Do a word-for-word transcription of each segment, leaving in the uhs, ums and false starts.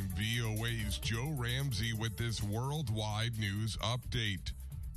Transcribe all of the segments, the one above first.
I'm V O A's Joe Ramsey with this worldwide news update.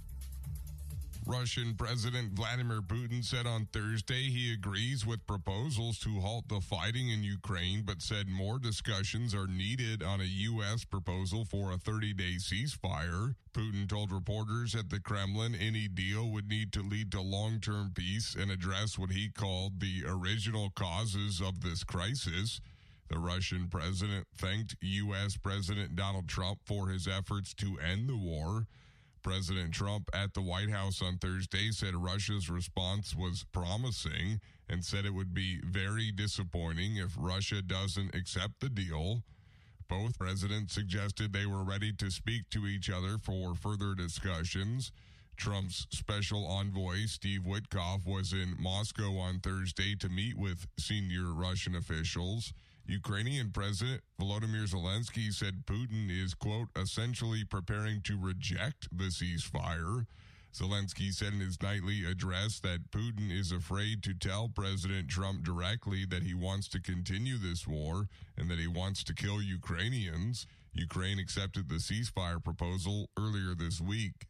Russian President Vladimir Putin said on Thursday he agrees with proposals to halt the fighting in Ukraine, but said more discussions are needed on a U S proposal for a thirty-day ceasefire. Putin told reporters at the Kremlin any deal would need to lead to long-term peace and address what he called the original causes of this crisis. The Russian president thanked U S President Donald Trump for his efforts to end the war. President Trump at the White House on Thursday said Russia's response was promising and said it would be very disappointing if Russia doesn't accept the deal. Both presidents suggested they were ready to speak to each other for further discussions. Trump's special envoy, Steve Witkoff, was in Moscow on Thursday to meet with senior Russian officials. Ukrainian President Volodymyr Zelensky said Putin is, quote, essentially preparing to reject the ceasefire. Zelensky said in his nightly address that Putin is afraid to tell President Trump directly that he wants to continue this war and that he wants to kill Ukrainians. Ukraine accepted the ceasefire proposal earlier this week.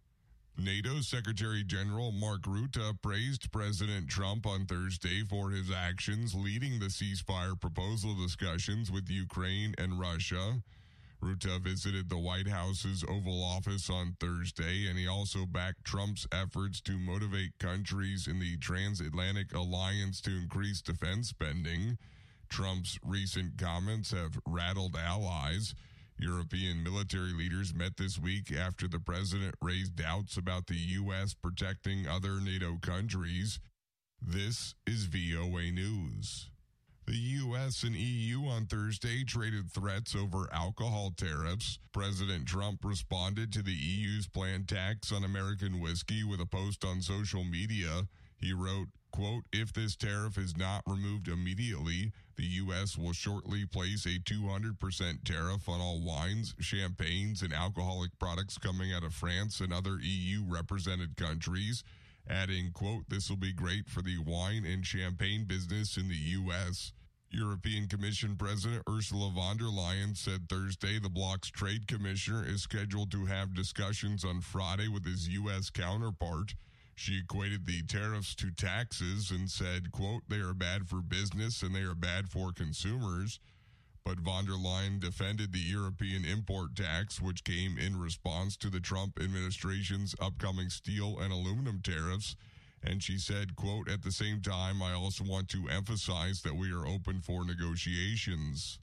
NATO Secretary General Mark Rutte praised President Trump on Thursday for his actions leading the ceasefire proposal discussions with Ukraine and Russia. Rutte visited the White House's Oval Office on Thursday, and he also backed Trump's efforts to motivate countries in the transatlantic alliance to increase defense spending. Trump's recent comments have rattled allies. European military leaders met this week after the president raised doubts about the U S protecting other NATO countries. This is V O A News. The U S and E U on Thursday traded threats over alcohol tariffs. President Trump responded to the E U's planned tax on American whiskey with a post on social media. He wrote, quote, if this tariff is not removed immediately, the U S will shortly place a two hundred percent tariff on all wines, champagnes, and alcoholic products coming out of France and other E U-represented countries, adding, quote, this will be great for the wine and champagne business in the U S European Commission President Ursula von der Leyen said Thursday the bloc's trade commissioner is scheduled to have discussions on Friday with his U S counterpart. She equated the tariffs to taxes and said, quote, they are bad for business and they are bad for consumers. But von der Leyen defended the European import tax, which came in response to the Trump administration's upcoming steel and aluminum tariffs. And she said, quote, at the same time, I also want to emphasize that we are open for negotiations.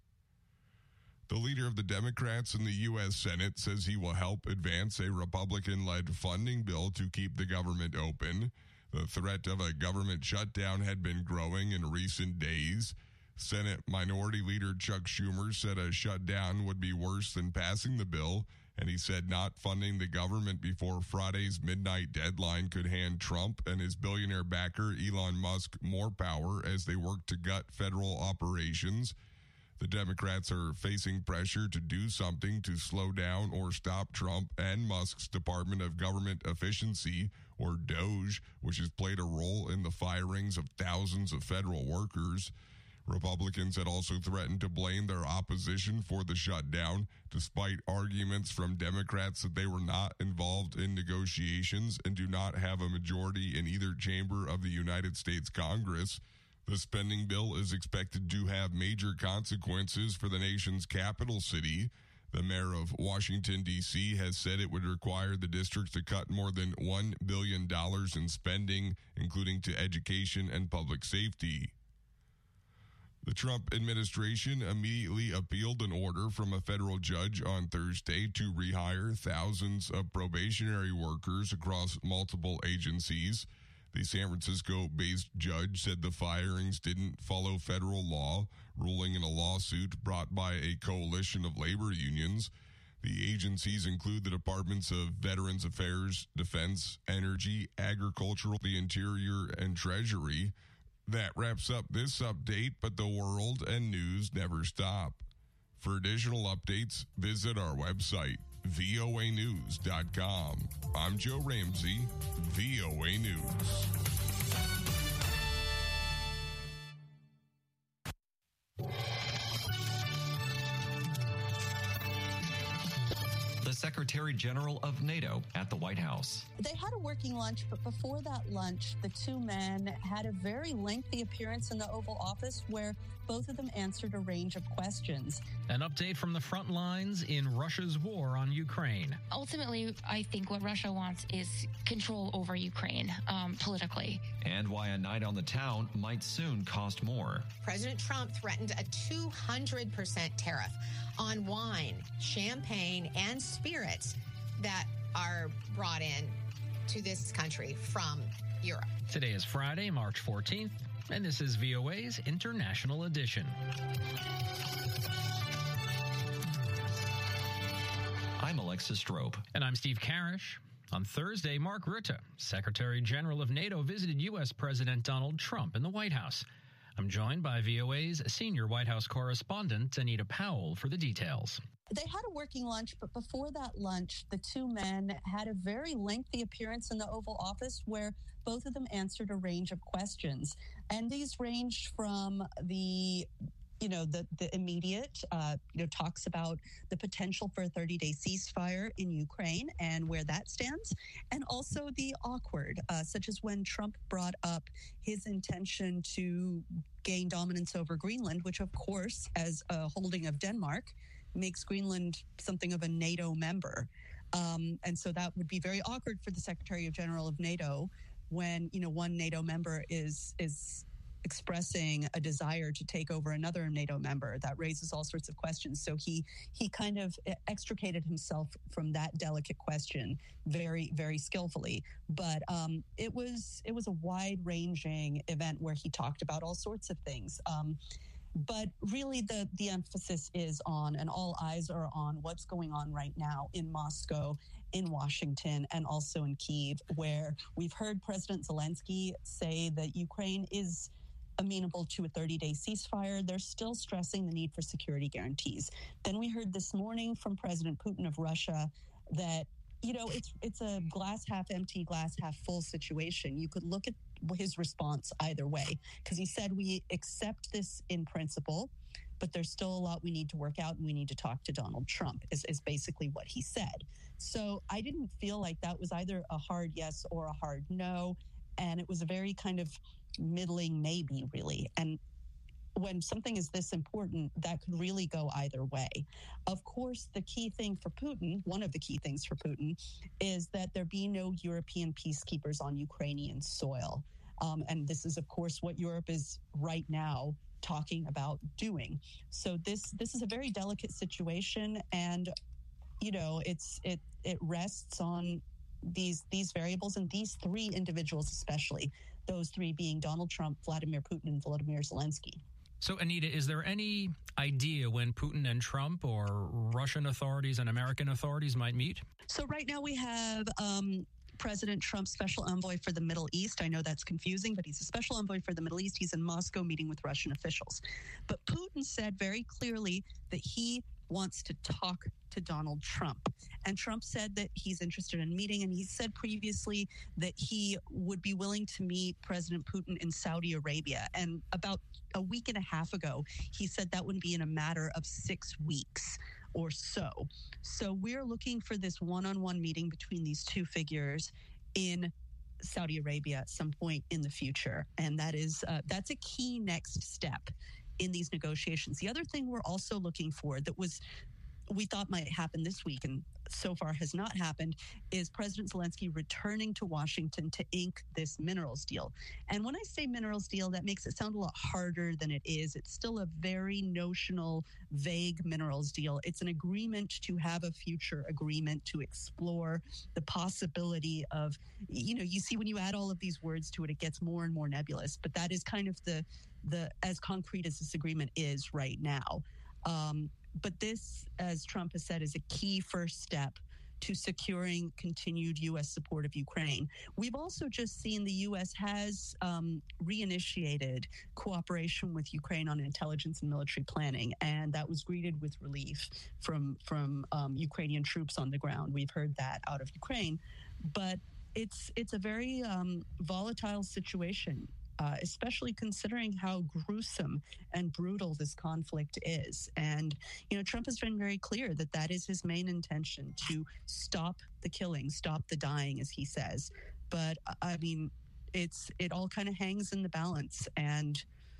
The leader of the Democrats in the U S Senate says he will help advance a Republican-led funding bill to keep the government open. The threat of a government shutdown had been growing in recent days. Senate Minority Leader Chuck Schumer said a shutdown would be worse than passing the bill, and he said not funding the government before Friday's midnight deadline could hand Trump and his billionaire backer Elon Musk more power as they work to gut federal operations. The Democrats are facing pressure to do something to slow down or stop Trump and Musk's Department of Government Efficiency, or DOGE, which has played a role in the firings of thousands of federal workers. Republicans had also threatened to blame their opposition for the shutdown, despite arguments from Democrats that they were not involved in negotiations and do not have a majority in either chamber of the United States Congress. The spending bill is expected to have major consequences for the nation's capital city. The mayor of Washington, D C has said it would require the district to cut more than one billion dollars in spending, including to education and public safety. The Trump administration immediately appealed an order from a federal judge on Thursday to rehire thousands of probationary workers across multiple agencies. The San Francisco-based judge said the firings didn't follow federal law, ruling in a lawsuit brought by a coalition of labor unions. The agencies include the Departments of Veterans Affairs, Defense, Energy, Agricultural, the Interior, and Treasury. That wraps up this update, but the world and news never stop. For additional updates, visit our website, V O A news dot com. I'm Joe Ramsey, V O A News. Secretary General of NATO at the White House. They had a working lunch, but before that lunch, the two men had a very lengthy appearance in the Oval Office where both of them answered a range of questions. An update from the front lines in Russia's war on Ukraine. Ultimately, I think what Russia wants is control over Ukraine um, politically. And why a night on the town might soon cost more. President Trump threatened a two hundred percent tariff on wine, champagne, and spirits that are brought in to this country from Europe. Today is Friday, March fourteenth, and this is V O A's International Edition. I'm Alexis Strope. And I'm Steve Karish. On Thursday, Mark Rutte, Secretary General of NATO, visited U S. President Donald Trump in the White House. I'm joined by V O A's senior White House correspondent, Anita Powell, for the details. They had a working lunch, but before that lunch, the two men had a very lengthy appearance in the Oval Office where both of them answered a range of questions. And these ranged from the you know, the, the immediate, uh, you know, talks about the potential for a thirty-day ceasefire in Ukraine and where that stands, and also the awkward, uh, such as when Trump brought up his intention to gain dominance over Greenland, which, of course, as a holding of Denmark, makes Greenland something of a NATO member. Um, and so that would be very awkward for the Secretary of General of NATO when, you know, one NATO member is is expressing a desire to take over another NATO member. That raises all sorts of questions. So he he kind of extricated himself from that delicate question very, very skillfully. But um, it was it was a wide-ranging event where he talked about all sorts of things. Um, but really, the the emphasis is on, and all eyes are on, what's going on right now in Moscow, in Washington, and also in Kyiv, where we've heard President Zelensky say that Ukraine is amenable to a thirty-day ceasefire. They're still stressing the need for security guarantees. Then we heard this morning from President Putin of Russia that, you know, it's it's a glass half empty, glass half full situation. You could look at his response either way, because he said we accept this in principle, but there's still a lot we need to work out and we need to talk to Donald Trump, is, is basically what he said. So I didn't feel like that was either a hard yes or a hard no. And it was a very kind of middling maybe, really. And when something is this important, that could really go either way. Of course, the key thing for Putin, one of the key things for Putin, is that there be no European peacekeepers on Ukrainian soil. Um, and this is, of course, what Europe is right now talking about doing. So this this is a very delicate situation, and you know, it's it it rests on these these variables and these three individuals, especially those three being Donald Trump, Vladimir Putin, and Volodymyr Zelensky. So, Anita, is there any idea when Putin and Trump or Russian authorities and American authorities might meet? So right now we have um, President Trump's special envoy for the Middle East. I know that's confusing, but he's a special envoy for the Middle East. He's in Moscow meeting with Russian officials. But Putin said very clearly that he wants to talk to Donald Trump. And Trump said that he's interested in meeting, and he said previously that he would be willing to meet President Putin in Saudi Arabia. And about a week and a half ago, he said that would be in a matter of six weeks or so. So we're looking for this one-on-one meeting between these two figures in Saudi Arabia at some point in the future. And that is uh, that's a key next step in these negotiations. The other thing we're also looking for that was we thought might happen this week and so far has not happened is President Zelensky returning to Washington to ink this minerals deal. And when I say minerals deal, that makes it sound a lot harder than it is. It's still a very notional, vague minerals deal. It's an agreement to have a future agreement to explore the possibility of, you know, you see when you add all of these words to it, it gets more and more nebulous. But that is kind of the, the as concrete as this agreement is right now. Um, But this, as Trump has said, is a key first step to securing continued U S support of Ukraine. We've also just seen the U S has um, reinitiated cooperation with Ukraine on intelligence and military planning, and that was greeted with relief from from um, Ukrainian troops on the ground. We've heard that out of Ukraine, but it's it's a very um, volatile situation uh, especially considering how gruesome and brutal this conflict is. And, you know, Trump has been very clear that that is his main intention, to stop the killing, stop the dying, as he says. But, I mean, it's it all kind of hangs in the balance. And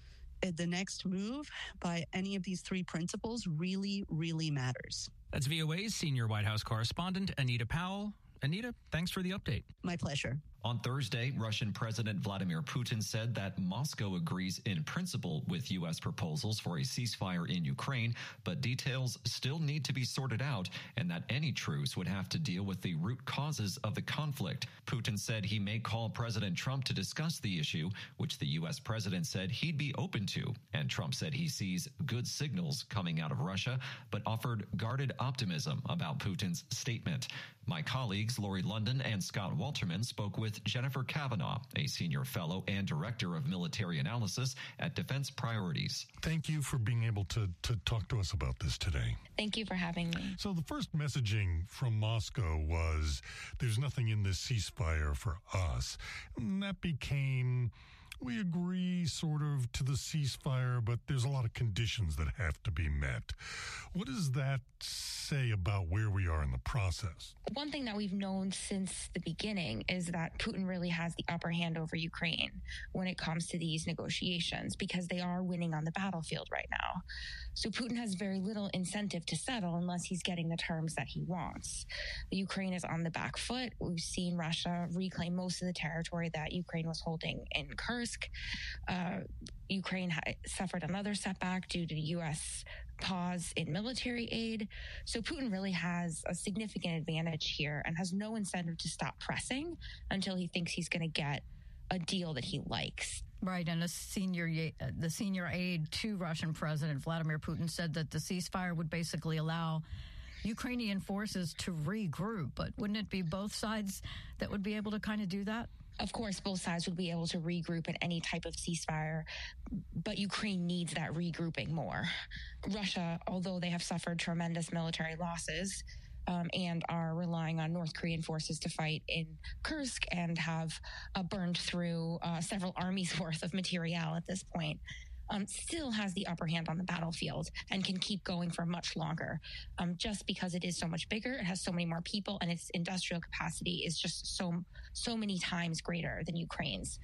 the next move by any of these three principals really, really matters. That's V O A's senior White House correspondent, Anita Powell. Anita, thanks for the update. My pleasure. On Thursday, Russian President Vladimir Putin said that Moscow agrees in principle with U S proposals for a ceasefire in Ukraine, but details still need to be sorted out, and that any truce would have to deal with the root causes of the conflict. Putin said he may call President Trump to discuss the issue, which the U S president said he'd be open to. And Trump said he sees good signals coming out of Russia, but offered guarded optimism about Putin's statement. My colleagues Lori London and Scott Walterman spoke with Jennifer Kavanaugh, a senior fellow and director of military analysis at Defense Priorities. Thank you for being able to, to talk to us about this today. Thank you for having me. So the first messaging from Moscow was, there's nothing in this ceasefire for us. And that became, we agree sort of to the ceasefire, but there's a lot of conditions that have to be met. What does that say about where we are in the process? One thing that we've known since the beginning is that Putin really has the upper hand over Ukraine when it comes to these negotiations, because they are winning on the battlefield right now. So Putin has very little incentive to settle unless he's getting the terms that he wants. Ukraine is on the back foot. We've seen Russia reclaim most of the territory that Ukraine was holding in Kursk. Uh, Ukraine ha- suffered another setback due to the U S pause in military aid. So Putin really has a significant advantage here and has no incentive to stop pressing until he thinks he's going to get a deal that he likes. Right, and a senior, the senior aide to Russian President Vladimir Putin said that the ceasefire would basically allow Ukrainian forces to regroup. But wouldn't it be both sides that would be able to kind of do that? Of course, both sides would be able to regroup in any type of ceasefire, but Ukraine needs that regrouping more. Russia, although they have suffered tremendous military losses um, and are relying on North Korean forces to fight in Kursk and have uh, burned through uh, several armies worth of material at this point, Um, still has the upper hand on the battlefield and can keep going for much longer. Um, just because it is so much bigger, it has so many more people, and its industrial capacity is just so, so many times greater than Ukraine's.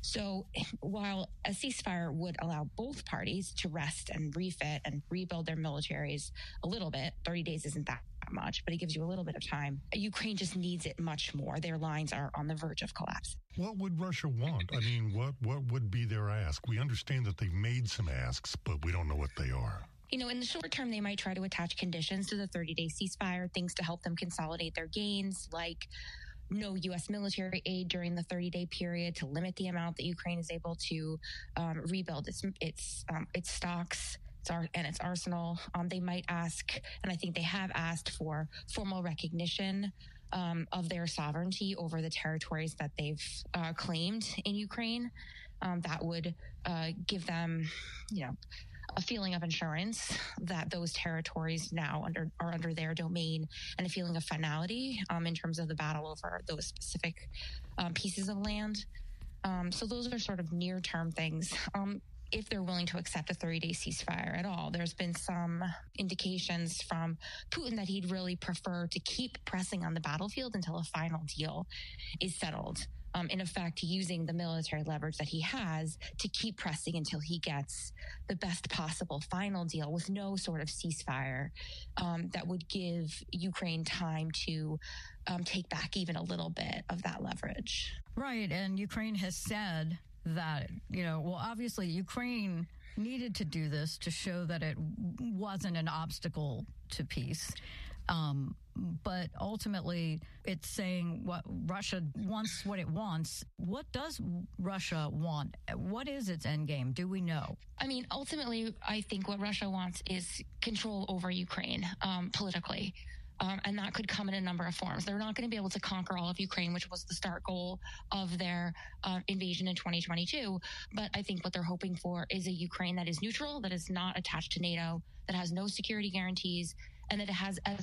So while a ceasefire would allow both parties to rest and refit and rebuild their militaries a little bit, thirty days isn't that much, but it gives you a little bit of time. Ukraine just needs it much more. Their lines are on the verge of collapse. What would Russia want? I mean, what, what would be their ask? We understand that they've made some asks, but we don't know what they are. You know, in the short term, they might try to attach conditions to the thirty-day ceasefire, things to help them consolidate their gains, like no U S military aid during the thirty-day period to limit the amount that Ukraine is able to um, rebuild its its um, its stocks and its arsenal. Um, they might ask, and I think they have asked for formal recognition um, of their sovereignty over the territories that they've uh, claimed in Ukraine. Um, that would uh, give them, you know, a feeling of insurance that those territories now under are under their domain, and a feeling of finality um, in terms of the battle over those specific um, pieces of land. Um, so those are sort of near-term things. Um, if they're willing to accept a thirty-day ceasefire at all. There's been some indications from Putin that he'd really prefer to keep pressing on the battlefield until a final deal is settled. Um, in effect, using the military leverage that he has to keep pressing until he gets the best possible final deal with no sort of ceasefire um, that would give Ukraine time to um, take back even a little bit of that leverage. Right, and Ukraine has said that, you know, well, obviously Ukraine needed to do this to show that it wasn't an obstacle to peace. Um, but ultimately, it's saying what Russia wants, what it wants. What does Russia want? What is its end game? Do we know? I mean, ultimately, I think what Russia wants is control over Ukraine um, politically. Um, and that could come in a number of forms. They're not going to be able to conquer all of Ukraine, which was the start goal of their uh, invasion in twenty twenty-two. But I think what they're hoping for is a Ukraine that is neutral, that is not attached to NATO, that has no security guarantees, and that it has as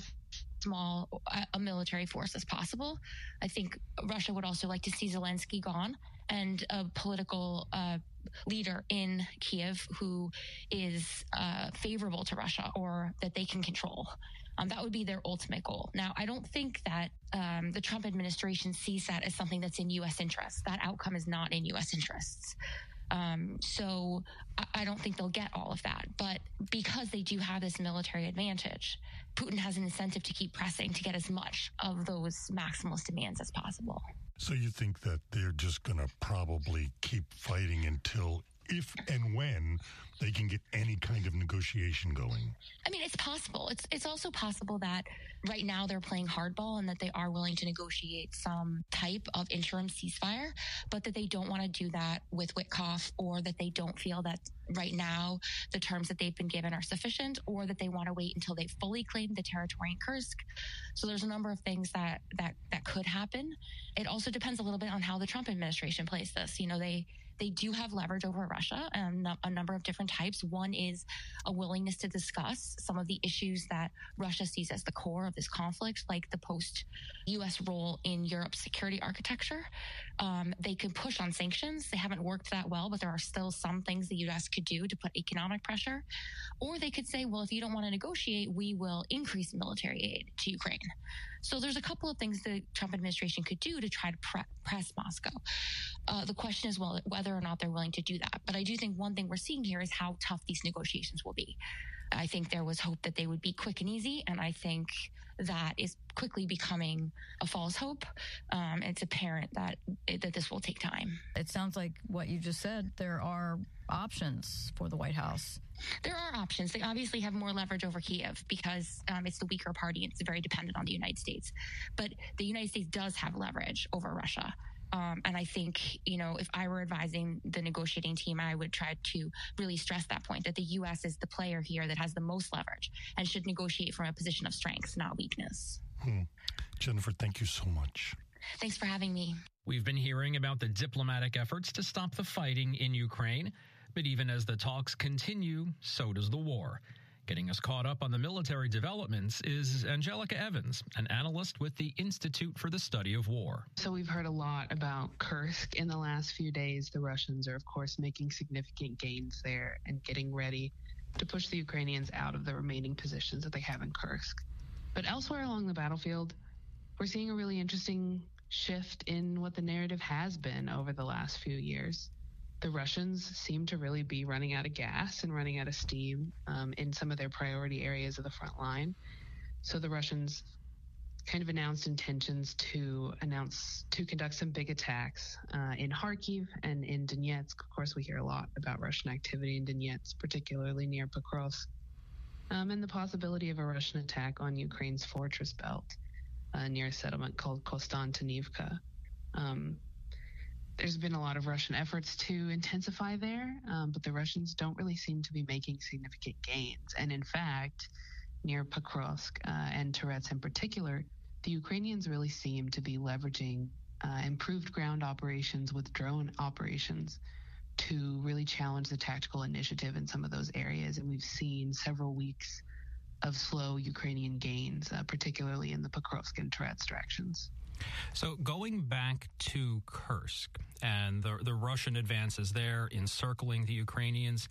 small a military force as possible. I think Russia would also like to see Zelensky gone and a political uh, leader in Kiev who is uh, favorable to Russia or that they can control. Um, that would be their ultimate goal. Now, I don't think that um, the Trump administration sees that as something that's in U S interests. That outcome is not in U S interests. Um, so I, I don't think they'll get all of that. But because they do have this military advantage, Putin has an incentive to keep pressing to get as much of those maximalist demands as possible. So you think that they're just going to probably keep fighting until if and when they can get any kind of negotiation going? I mean, it's possible. It's it's also possible that right now they're playing hardball and that they are willing to negotiate some type of interim ceasefire, but that they don't want to do that with Witkoff, or that they don't feel that right now the terms that they've been given are sufficient, or that they want to wait until they've fully claimed the territory in Kursk. So there's a number of things that that that could happen. It also depends a little bit on how the Trump administration plays this. You know, they They do have leverage over Russia, um, a number of different types. One is a willingness to discuss some of the issues that Russia sees as the core of this conflict, like the post-U S role in Europe's security architecture. Um, they can push on sanctions. They haven't worked that well, but there are still some things the U S could do to put economic pressure. Or they could say, well, if you don't want to negotiate, we will increase military aid to Ukraine. So there's a couple of things the Trump administration could do to try to pre- press Moscow. Uh, the question is, well, whether or not they're willing to do that. But I do think one thing we're seeing here is how tough these negotiations will be. I think there was hope that they would be quick and easy, and I think that is quickly becoming a false hope. Um, it's apparent that that this will take time. It sounds like what you just said, there are options for the White House. There are options. They obviously have more leverage over Kiev because um, it's the weaker party and it's very dependent on the United States. But the United States does have leverage over Russia. Um, and I think, you know, if I were advising the negotiating team, I would try to really stress that point, that the U S is the player here that has the most leverage and should negotiate from a position of strength, not weakness. Hmm. Jennifer, thank you so much. Thanks for having me. We've been hearing about the diplomatic efforts to stop the fighting in Ukraine, but even as the talks continue, so does the war. Getting us caught up on the military developments is Angelica Evans, an analyst with the Institute for the Study of War. So we've heard a lot about Kursk in the last few days. The Russians are, of course, making significant gains there and getting ready to push the Ukrainians out of the remaining positions that they have in Kursk. But elsewhere along the battlefield, we're seeing a really interesting shift in what the narrative has been over the last few years. The Russians seem to really be running out of gas and running out of steam um, in some of their priority areas of the front line. So the Russians kind of announced intentions to announce to conduct some big attacks uh, in Kharkiv and in Donetsk. Of course, we hear a lot about Russian activity in Donetsk, particularly near Pokrovsk, um, and the possibility of a Russian attack on Ukraine's fortress belt uh, near a settlement called Konstantinivka. Um, There's been a lot of Russian efforts to intensify there, um, but the Russians don't really seem to be making significant gains. And in fact, near Pokrovsk uh, and Turets in particular, the Ukrainians really seem to be leveraging uh, improved ground operations with drone operations to really challenge the tactical initiative in some of those areas. And we've seen several weeks of slow Ukrainian gains, uh, particularly in the Pokrovsk and Turets directions. So going back to Kursk and the the Russian advances there encircling the Ukrainians,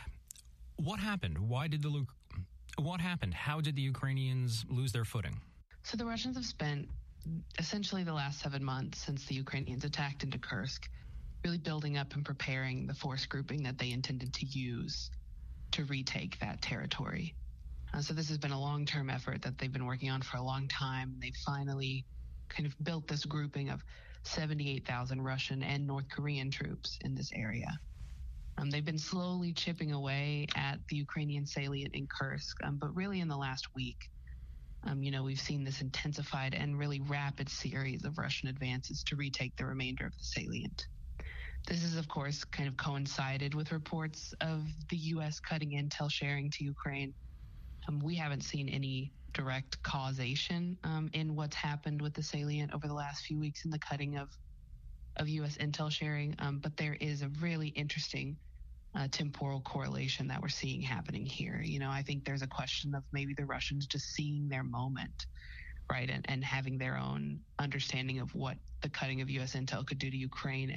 what happened? Why did the what happened? How did the Ukrainians lose their footing? So the Russians have spent essentially the last seven months since the Ukrainians attacked into Kursk, really building up and preparing the force grouping that they intended to use to retake that territory. Uh, so this has been a long-term effort that they've been working on for a long time. They've finally kind of built this grouping of seventy-eight thousand Russian and North Korean troops in this area. Um, they've been slowly chipping away at the Ukrainian salient in Kursk, um, but really in the last week, um, you know, we've seen this intensified and really rapid series of Russian advances to retake the remainder of the salient. This is, of course, kind of coincided with reports of the U S cutting intel sharing to Ukraine. Um, we haven't seen any direct causation um, in what's happened with the salient over the last few weeks in the cutting of of U S intel sharing, um, but there is a really interesting uh, temporal correlation that we're seeing happening here. You know, I think there's a question of maybe the Russians just seeing their moment, right, and, and having their own understanding of what the cutting of U S intel could do to Ukraine, and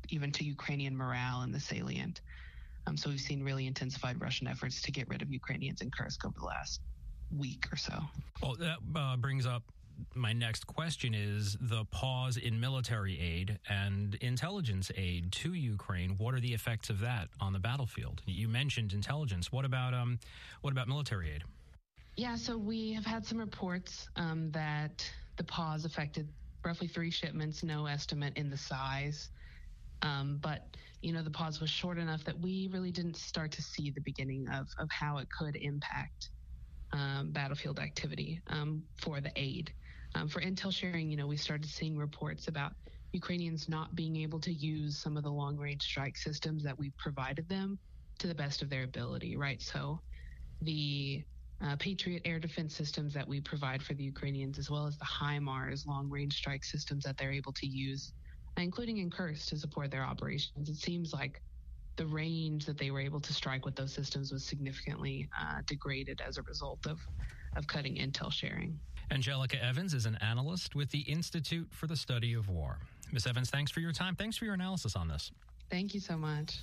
even to Ukrainian morale in the salient. Um, so we've seen really intensified Russian efforts to get rid of Ukrainians in Kursk over the last week or so. Well, that uh, brings up my next question is the pause in military aid and intelligence aid to Ukraine. What are the effects of that on the battlefield? You mentioned intelligence. What about um, what about military aid? Yeah, so we have had some reports um, that the pause affected roughly three shipments, no estimate in the size. Um, but, you know, the pause was short enough that we really didn't start to see the beginning of, of how it could impact um, battlefield activity um, for the aid. Um, for intel sharing, you know, we started seeing reports about Ukrainians not being able to use some of the long-range strike systems that we provided them to the best of their ability, right? So the uh, Patriot air defense systems that we provide for the Ukrainians, as well as the HIMARS long-range strike systems that they're able to use, including in Kursk, to support their operations. It seems like the range that they were able to strike with those systems was significantly uh, degraded as a result of, of cutting intel sharing. Angelica Evans is an analyst with the Institute for the Study of War. Miz Evans, thanks for your time. Thanks for your analysis on this. Thank you so much.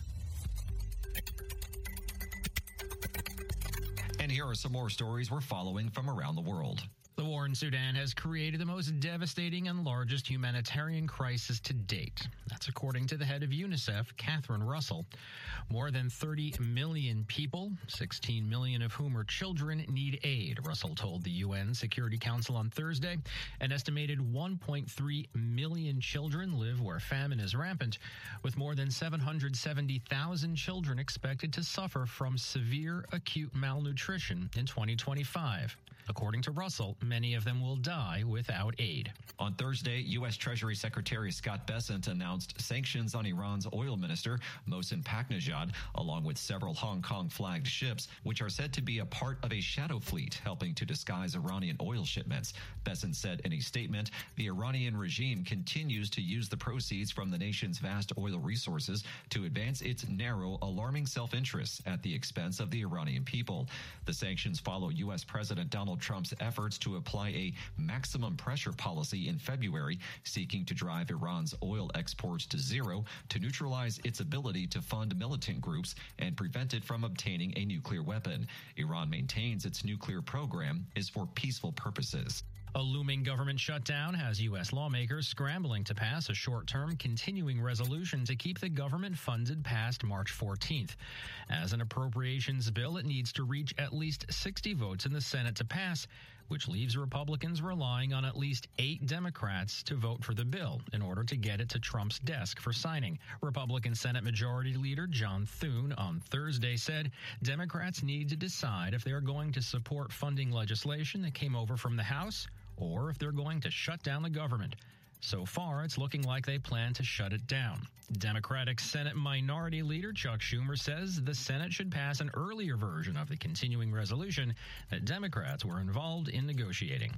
And here are some more stories we're following from around the world. The war in Sudan has created the most devastating and largest humanitarian crisis to date. That's according to the head of UNICEF, Catherine Russell. More than thirty million people, sixteen million of whom are children, need aid, Russell told the U N Security Council on Thursday. An estimated one point three million children live where famine is rampant, with more than seven hundred seventy thousand children expected to suffer from severe acute malnutrition in twenty twenty-five. According to Russell, many of them will die without aid. On Thursday, U S. Treasury Secretary Scott Bessent announced sanctions on Iran's oil minister, Mohsen Paknejad, along with several Hong Kong-flagged ships, which are said to be a part of a shadow fleet helping to disguise Iranian oil shipments. Bessent said in a statement, the Iranian regime continues to use the proceeds from the nation's vast oil resources to advance its narrow, alarming self-interests at the expense of the Iranian people. The sanctions follow U S. President Donald Trump's efforts to apply a maximum pressure policy in February, seeking to drive Iran's oil exports to zero to neutralize its ability to fund militant groups and prevent it from obtaining a nuclear weapon. Iran maintains its nuclear program is for peaceful purposes. A looming government shutdown has U S lawmakers scrambling to pass a short-term continuing resolution to keep the government funded past March fourteenth. As an appropriations bill, it needs to reach at least sixty votes in the Senate to pass, which leaves Republicans relying on at least eight Democrats to vote for the bill in order to get it to Trump's desk for signing. Republican Senate Majority Leader John Thune on Thursday said Democrats need to decide if they are going to support funding legislation that came over from the House or if they're going to shut down the government. So far, it's looking like they plan to shut it down. Democratic Senate Minority Leader Chuck Schumer says the Senate should pass an earlier version of the continuing resolution that Democrats were involved in negotiating.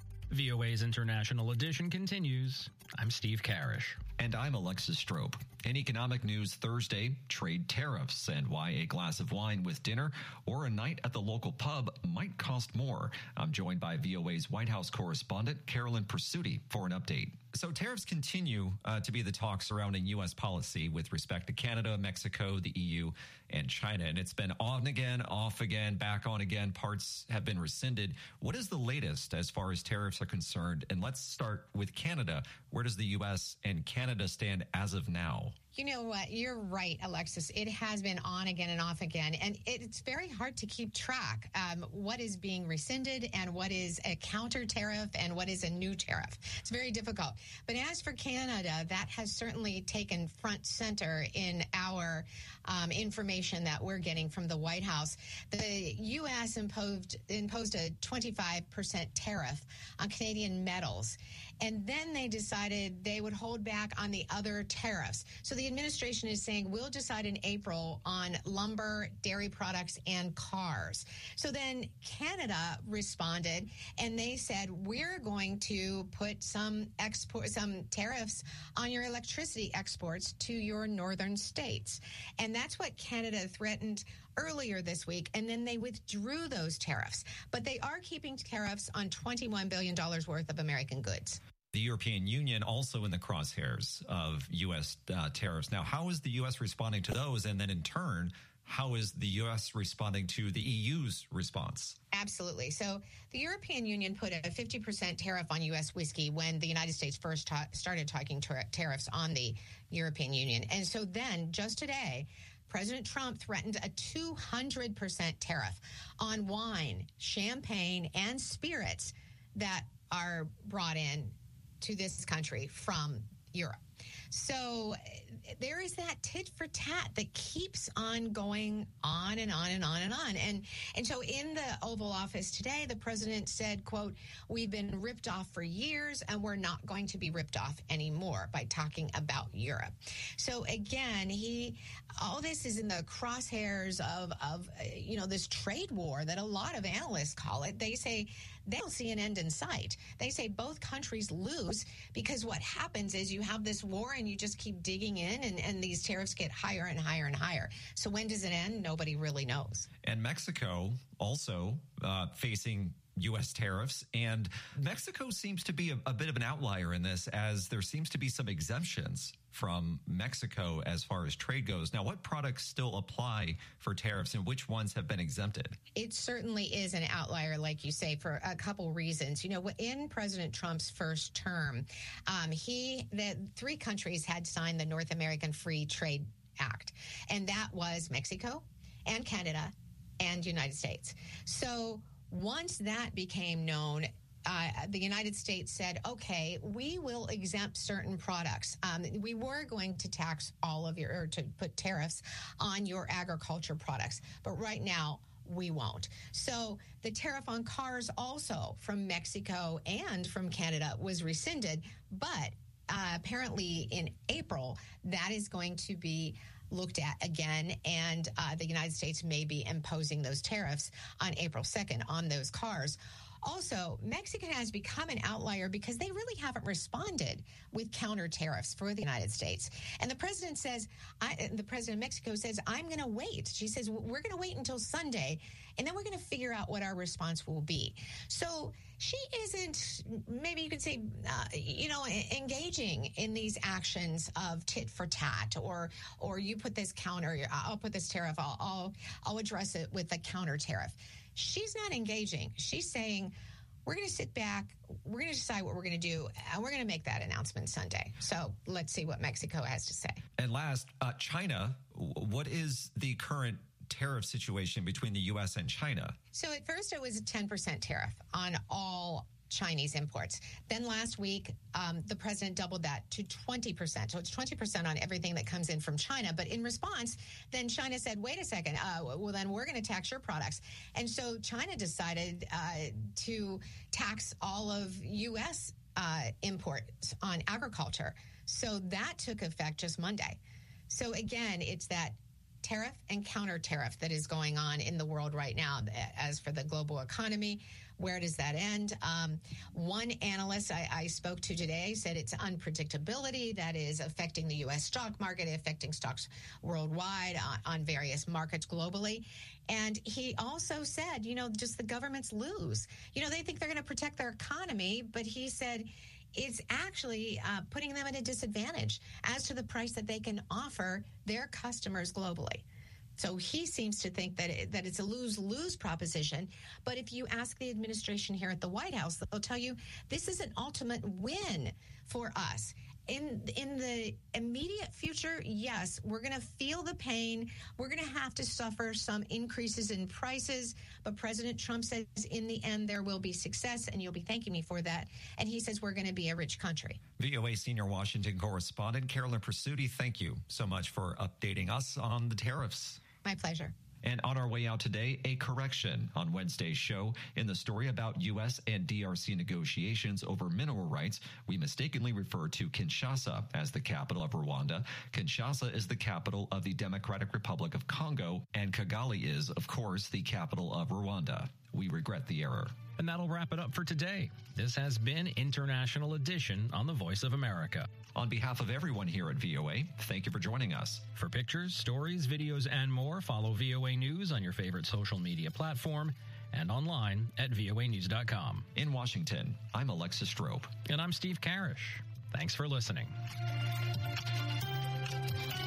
V O A's International Edition continues. I'm Steve Karish. And I'm Alexis Strope. In economic news Thursday, trade tariffs and why a glass of wine with dinner or a night at the local pub might cost more. I'm joined by V O A's White House correspondent, Carolyn Pursuti, for an update. So tariffs continue uh, to be the talk surrounding U S policy with respect to Canada, Mexico, the E U, and China. And it's been on again, off again, back on again. Parts have been rescinded. What is the latest as far as tariffs are concerned? And let's start with Canada. Where does the U S and Canada stand as of now? You know what? You're right, Alexis. It has been on again and off again, and it's very hard to keep track um, what is being rescinded and what is a counter tariff and what is a new tariff. It's very difficult. But as for Canada, that has certainly taken front center in our um, information that we're getting from the White House. The U S imposed imposed a twenty-five percent tariff on Canadian metals, and then they decided they would hold back on the other tariffs. So the administration is saying we'll decide in April on lumber, dairy products, and cars. So then Canada responded, and they said we're going to put some export, some tariffs on your electricity exports to your northern states. And that's what Canada threatened earlier this week, and then they withdrew those tariffs. But they are keeping tariffs on twenty-one billion dollars worth of American goods. The European Union also in the crosshairs of U S uh, tariffs. Now, how is the U S responding to those? And then in turn, how is the U S responding to the E U's response? Absolutely. So the European Union put a fifty percent tariff on U S whiskey when the United States first ta- started talking tar- tariffs on the European Union. And so then just today, President Trump threatened a two hundred percent tariff on wine, champagne, and spirits that are brought in to this country from Europe. So there is that tit for tat that keeps on going on and on and on and on. And and so in the Oval Office today, the president said, quote, "We've been ripped off for years and we're not going to be ripped off anymore," by talking about Europe. So again, he all this is in the crosshairs of, of you know, this trade war that a lot of analysts call it. They say they don't see an end in sight. They say both countries lose because what happens is you have this war and you just keep digging in and, and these tariffs get higher and higher and higher. So when does it end? Nobody really knows. And Mexico also uh, facing U S tariffs. And Mexico seems to be a, a bit of an outlier in this, as there seems to be some exemptions from Mexico as far as trade goes. Now, what products still apply for tariffs and which ones have been exempted? It certainly is an outlier, like you say, for a couple reasons. You know, in President Trump's first term, um, he, the three countries had signed the North American Free Trade Act, and that was Mexico and Canada and United States. So once that became known, Uh, the United States said, okay, we will exempt certain products. Um, we were going to tax all of your, or to put tariffs on your agriculture products, but right now we won't. So the tariff on cars also from Mexico and from Canada was rescinded, but uh, apparently in April, that is going to be looked at again, and uh, the United States may be imposing those tariffs on April second on those cars. Also, Mexico has become an outlier because they really haven't responded with counter tariffs for the United States. And the president says, I, the president of Mexico says, I'm going to wait. She says, we're going to wait until Sunday, and then we're going to figure out what our response will be. So she isn't, maybe you could say, uh, you know, engaging in these actions of tit for tat, or or you put this counter, I'll put this tariff, I'll, I'll, I'll address it with a counter tariff. She's not engaging. She's saying, we're going to sit back, we're going to decide what we're going to do, and we're going to make that announcement Sunday. So let's see what Mexico has to say. And last, uh, China, what is the current tariff situation between the U S and China? So at first it was a ten percent tariff on all Chinese imports. Then last week, um, the president doubled that to twenty percent. So it's twenty percent on everything that comes in from China. But in response, then China said, wait a second, uh, well, then we're going to tax your products. And so China decided uh, to tax all of U S uh, imports on agriculture. So that took effect just Monday. So again, it's that tariff and counter tariff that is going on in the world right now. As for the global economy, where does that end? Um, one analyst I, I spoke to today said it's unpredictability that is affecting the U S stock market, affecting stocks worldwide on, on various markets globally. And he also said, you know, just the governments lose. You know, they think they're going to protect their economy, but he said it's actually uh, putting them at a disadvantage as to the price that they can offer their customers globally. So he seems to think that it, that it's a lose-lose proposition. But if you ask the administration here at the White House, they'll tell you this is an ultimate win for us. In in the immediate future, yes, we're going to feel the pain. We're going to have to suffer some increases in prices. But President Trump says in the end, there will be success, and you'll be thanking me for that. And he says we're going to be a rich country. V O A senior Washington correspondent Carolyn Presutti, thank you so much for updating us on the tariffs. My pleasure. And on our way out today, a correction on Wednesday's show. In the story about U S and D R C negotiations over mineral rights, we mistakenly refer to Kinshasa as the capital of Rwanda. Kinshasa is the capital of the Democratic Republic of Congo, and Kigali is, of course, the capital of Rwanda. We regret the error. And that'll wrap it up for today. This has been International Edition on the Voice of America. On behalf of everyone here at V O A, thank you for joining us. For pictures, stories, videos, and more, follow V O A News on your favorite social media platform. and online at V O A news dot com. In Washington, I'm Alexis Strope. And I'm Steve Karish. Thanks for listening.